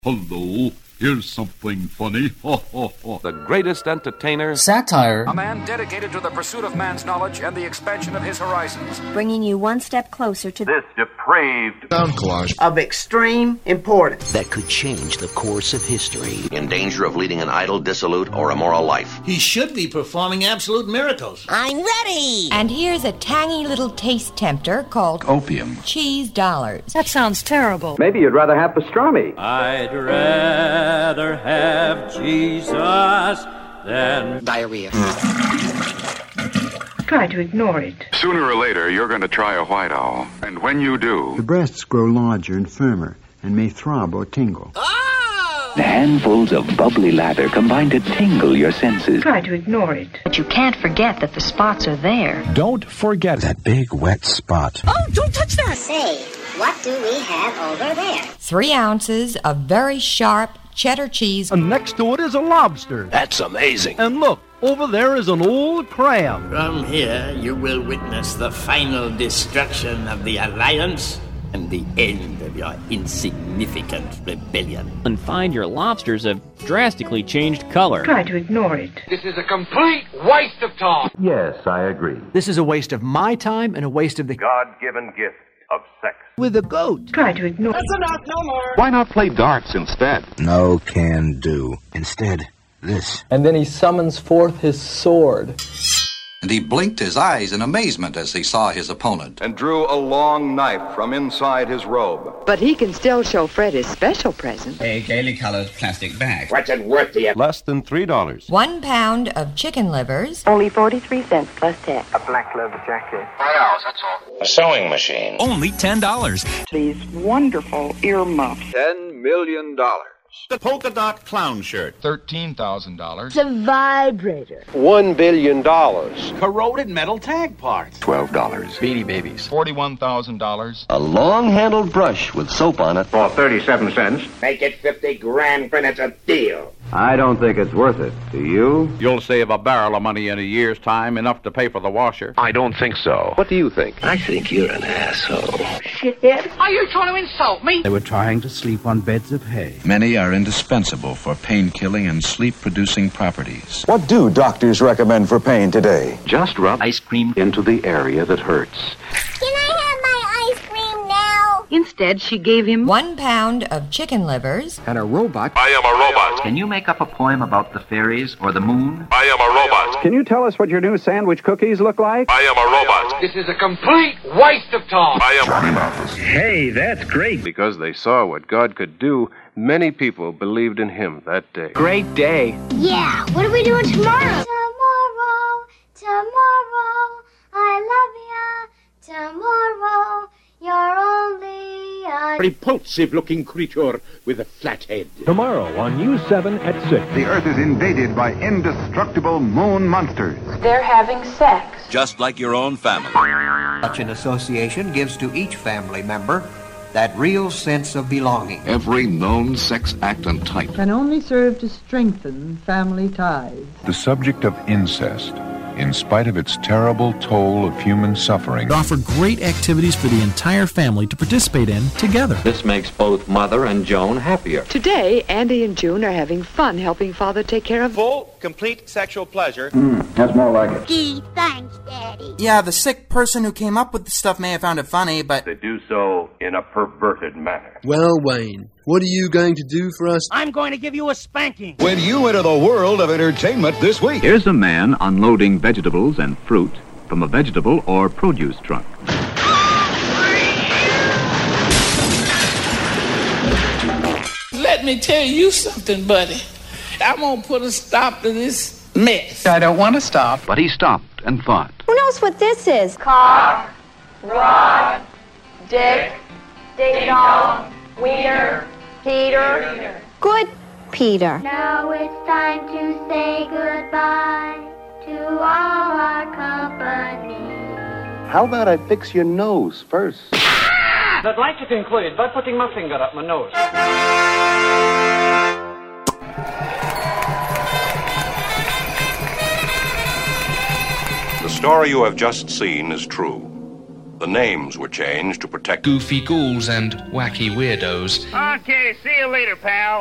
Hello, here's something funny. The greatest entertainer. Satire. A man dedicated to the pursuit of man's knowledge and the expansion of his horizons. Bringing you one step closer to this depraved sound collage of extreme importance that could change the course of history. In danger of leading an idle, dissolute, or immoral life. He should be performing absolute miracles. I'm ready! And here's a tangy little taste tempter called opium. Cheese dollars. That sounds terrible. Maybe you'd rather have pastrami. I'd rather have Jesus than diarrhea. Try to ignore it. Sooner or later, you're going to try a white owl. And when you do... the breasts grow larger and firmer and may throb or tingle. The handfuls of bubbly lather combine to tingle your senses. Try to ignore it. But you can't forget that the spots are there. Don't forget that big wet spot. Oh, don't touch that! Say, what do we have over there? 3 ounces of very sharp cheddar cheese. And next to it is a lobster. That's amazing. And look, over there is an old crab. From here, you will witness the final destruction of the Alliance and the end of your insignificant rebellion. And find your lobsters have drastically changed color. Try to ignore it. This is a complete waste of time. Yes, I agree. This is a waste of my time and a waste of the God-given gift of sex. With a goat. Try to ignore it. That's enough, no more. Why not play darts instead? No can do. Instead, this. And then he summons forth his sword. And he blinked his eyes in amazement as he saw his opponent. And drew a long knife from inside his robe. But he can still show Fred his special present. A gaily colored plastic bag. What's it worth to you? Less than $3. 1 pound of chicken livers. Only 43 cents plus tax. A black leather jacket. $5, that's all. A sewing machine. Only $10. These wonderful earmuffs. $10 million. The polka dot clown shirt. $13,000. The vibrator. $1 billion. Corroded metal tag parts. $12. Beanie Babies. $41,000. A long-handled brush with soap on it. For 37 cents. Make it 50 grand, and it's a deal. I don't think it's worth it. Do you? You'll save a barrel of money in a year's time, enough to pay for the washer. I don't think so. What do you think? I think you're an asshole. Shithead. Are you trying to insult me? They were trying to sleep on beds of hay. Many are indispensable for pain-killing and sleep-producing properties. What do doctors recommend for pain today? Just rub ice cream into the area that hurts. Can I have my ice cream now? Instead, she gave him 1 pound of chicken livers. And a robot. I am a robot. Can you make up a poem about the fairies or the moon? I am a robot. Can you tell us what your new sandwich cookies look like? I am a robot. This is a complete waste of time. I am Johnny Mathis. Hey, that's great. Because they saw what God could do, many people believed in him that day. Great day. Yeah, what are we doing tomorrow? Tomorrow, I love ya. Tomorrow, you're only a repulsive-looking creature with a flat head. Tomorrow on News 7 at 6. The Earth is invaded by indestructible moon monsters. They're having sex. Just like your own family. Such an association gives to each family member that real sense of belonging. Every known sex act and type Can only serve to strengthen family ties. The subject of incest, in spite of its terrible toll of human suffering, Offer great activities for the entire family to participate in together. This makes both Mother and Joan happier. Today, Andy and June are having fun helping Father take care of... Full, complete sexual pleasure. That's more like it. Gee, thanks, Daddy. Yeah, the sick person who came up with the stuff may have found it funny, but... They do so in a perverted manner. Well, Wayne, what are you going to do for us? I'm going to give you a spanking. When you enter the world of entertainment this week. Here's a man unloading vegetables and fruit from a vegetable or produce truck. Let me tell you something, buddy. I'm going to put a stop to this mess. I don't want to stop. But he stopped and thought. Who knows what this is? Cock, rod, dick, ding-dong, wiener, Peter. Good, Peter. Now it's time to say goodbye to all our company. How about I fix your nose first? I'd like to conclude by putting my finger up my nose. The story you have just seen is true. The names were changed to protect goofy ghouls and wacky weirdos. Okay, see you later, pal.